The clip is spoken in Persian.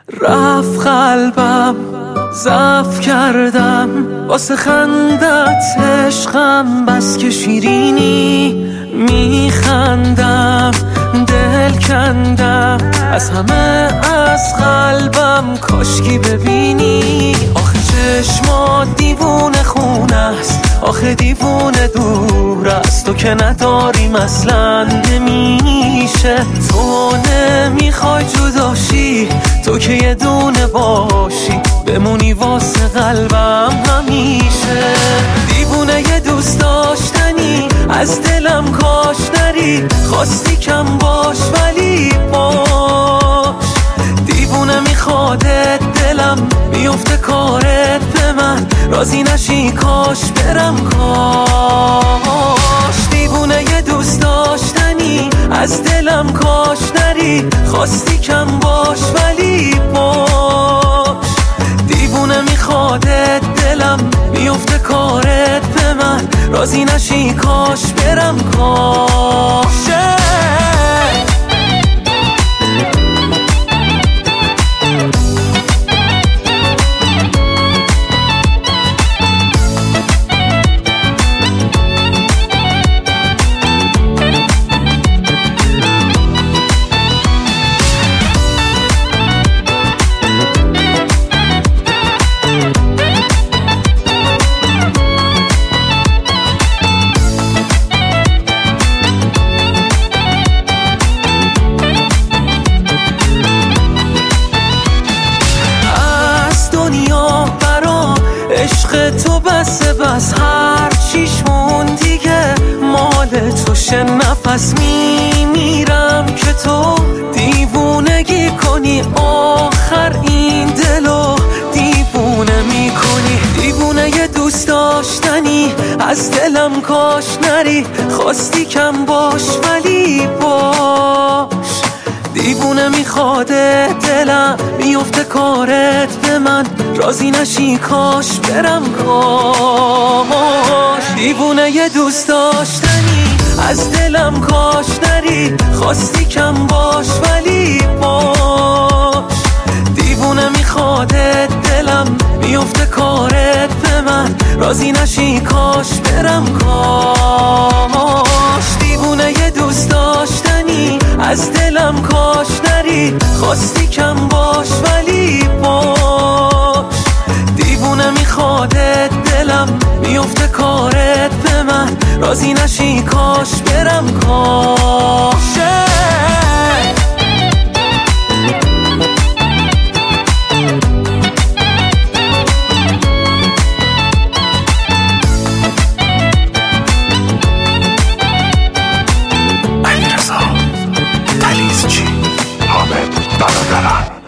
رفت قلبم ضعف کردم واسه خندت عشقم، بس که شیرینی میخندم دل کندم از همه از قلبم، کاشکی ببینی آخه چشمات دیوونه خونه است، آخه دیوونه دور است، تو که نداریم اصلا نمیشه، تو نمیخوای جداشی، تو که یه دونه باشی بمونی واسه قلبم همیشه، دیوونه یه دوست داشتنی از دلم کاش نری، خواستی کم باش ولی باش، دیوونه میخوادت دلم میفته کارت به من، راضی نشی کاش برم کاش، دیوونه یه دوست داشتنی از دلم کاش نری، خواستی کم باش ولی باش، دیوونه میخوادت دلم میفته کارت به من، راضی نشی کاش برم کاش. عشق تو بس هر چیش مون دیگه مال تو شه، نفس میمیرم که تو دیوونگی کنی، آخر این دلو دیوونه میکنی، دیوونه یه دوست داشتنی از دلم کاش نری، خواستی کم باش ولی باش، دیوونه میخواده دلم میفته کارت به من، راضی نشی کاش برم کاش، دیوونه یه دوست داشتنی از دلم کاش نری، خواستی کم باش ولی باش، دیوونه میخواده دلم میفته کارت به من، راضی نشی کاش برم کاش، دیوونه یه دوست داشتنی از دلم کاش نری، خواستی کم باش ولی باش، دیوونه میخواده دلم میفته کارت به من، راضی نشی کاش برم کاش. علیرضا تلیزچی، حامد برادران.